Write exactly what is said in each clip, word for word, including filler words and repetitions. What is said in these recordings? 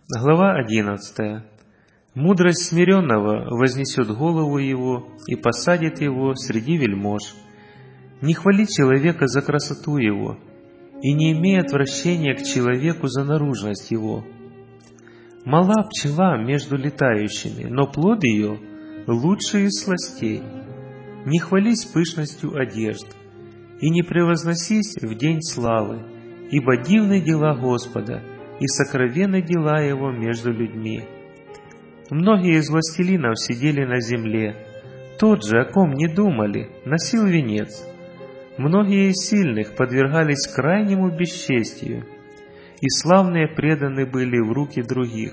Глава одиннадцатая. Мудрость смиренного вознесет голову его и посадит его среди вельмож. Не хвали человека за красоту его, и не имей отвращения к человеку за наружность его. Мала пчела между летающими, но плод ее лучше из сластей. Не хвались пышностью одежд, и не превозносись в день славы, ибо дивны дела Господа, и сокровенны дела Его между людьми. Многие из властелинов сидели на земле, тот же, о ком не думали, носил венец. Многие из сильных подвергались крайнему бесчестию, и славные преданы были в руки других.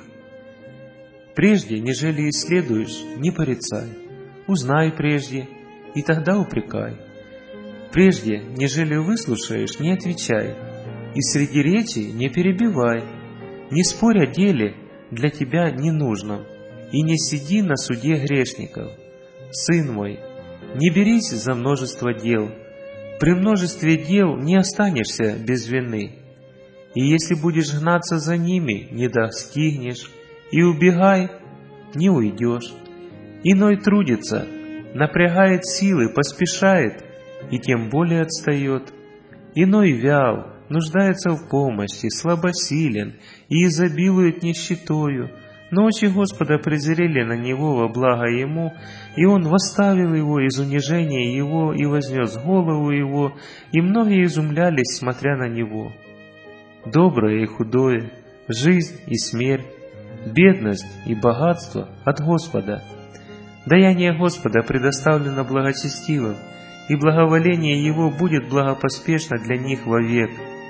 Прежде, нежели исследуешь, не порицай, узнай прежде, и тогда упрекай. Прежде, нежели выслушаешь, не отвечай, и среди речи не перебивай. Не спорь о деле для тебя ненужном, и не сиди на суде грешников. Сын мой, не берись за множество дел, при множестве дел не останешься без вины. И если будешь гнаться за ними, не достигнешь, и убегай, не уйдешь. Иной трудится, напрягает силы, поспешает, и тем более отстает. Иной вял, нуждается в помощи, слабосилен и изобилует нищетою. Но очи Господа презрели на него во благо ему, и он восставил его из унижения его и вознес голову его, и многие изумлялись, смотря на него. Доброе и худое, жизнь и смерть, бедность и богатство от Господа. Даяние Господа предоставлено благочестивым, и благоволение Его будет благопоспешно для них вовек.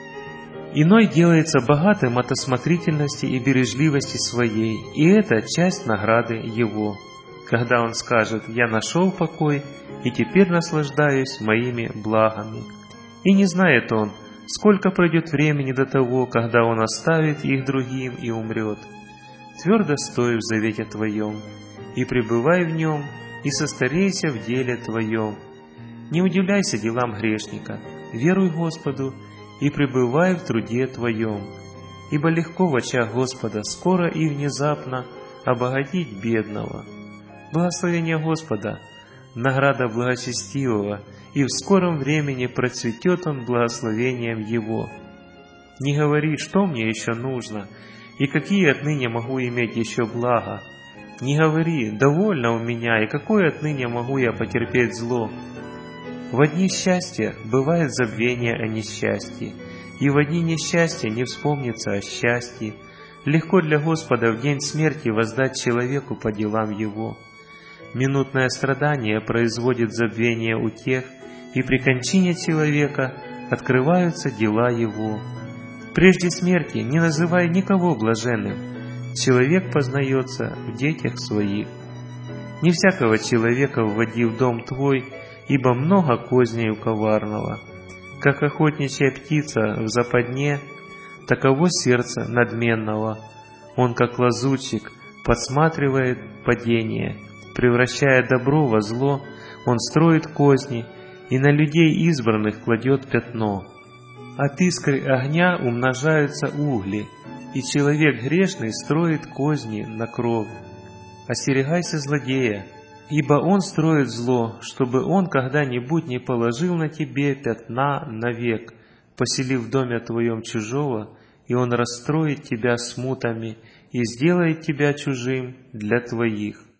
Иной делается богатым от осмотрительности и бережливости своей, и это часть награды его, когда он скажет: «Я нашел покой, и теперь наслаждаюсь моими благами». И не знает он, сколько пройдет времени до того, когда он оставит их другим и умрет. Твердо стой в завете твоем, и пребывай в нем, и состарейся в деле твоем. Не удивляйся делам грешника, веруй Господу, и пребывай в труде твоем, ибо легко в очах Господа скоро и внезапно обогатить бедного. Благословение Господа — награда благочестивого, и в скором времени процветет он благословением Его. Не говори, что мне еще нужно, и какие отныне могу иметь еще блага. Не говори, довольно у меня, и какое отныне могу я потерпеть зло. В дни счастья бывает забвение о несчастье, и в дни несчастья не вспомнится о счастье. Легко для Господа в день смерти воздать человеку по делам его. Минутное страдание производит забвение у тех, и при кончине человека открываются дела его. Прежде смерти не называй никого блаженным, человек познается в детях своих. Не всякого человека вводи в дом твой, ибо много козней у коварного. Как охотничья птица в западне, таково сердце надменного. Он, как лазутчик, подсматривает падение, превращая добро во зло, он строит козни, и на людей избранных кладет пятно. От искры огня умножаются угли, и человек грешный строит козни на кровь. Остерегайся злодея, ибо он строит зло, чтобы он когда-нибудь не положил на тебе пятна навек, поселив в доме твоем чужого, и он расстроит тебя смутами и сделает тебя чужим для твоих.